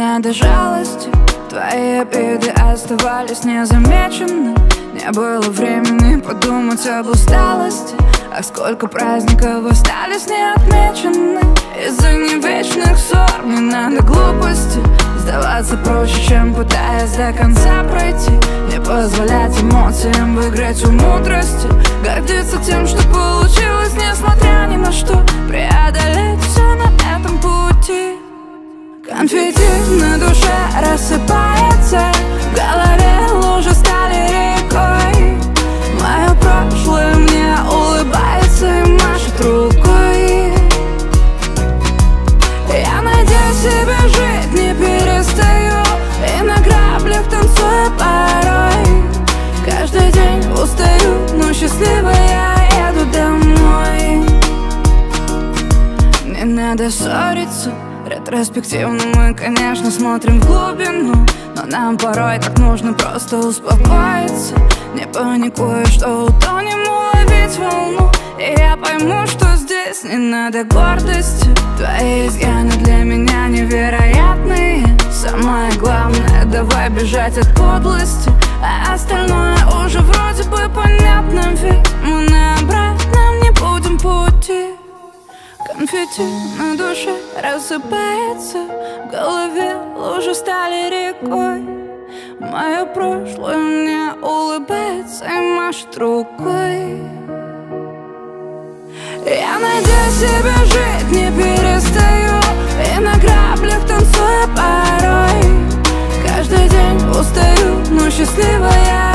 надо жалости, твои обиды оставались незамечены. Не было времени подумать об усталости. Ах, сколько праздников остались неотмечены. Из-за невечных ссор не надо глупости. Сдаваться проще, чем пытаясь до конца пройти. Не позволять эмоциям выиграть у мудрости. Гордиться тем, что получилось, несмотря ни на что. Преодолеть все на этом пути. Конфетти на душе рассыпается, в голове лужи стали рекой. Мое прошлое мне улыбается и машет рукой. Я надеюсь себе жить не перестаю, и на граблях танцую порой. Каждый день устаю, но счастливая еду домой. Не надо ссориться. Ретроспективно мы, конечно, смотрим в глубину, но нам порой так нужно просто успокоиться. Не паникуя, что утонем, уловить волну. И я пойму, что здесь не надо гордости. Твои изъяны для меня невероятные. Самое главное, давай бежать от подлости, а остальное уже вроде бы понятно. Ведь мы на обратном не будем пути. Конфетти на душе рассыпается, в голове лужи стали рекой. Мое прошлое мне улыбается и машет рукой. Я надеюсь себе жить не перестаю, и на граблях танцую порой. Каждый день устаю, но счастливая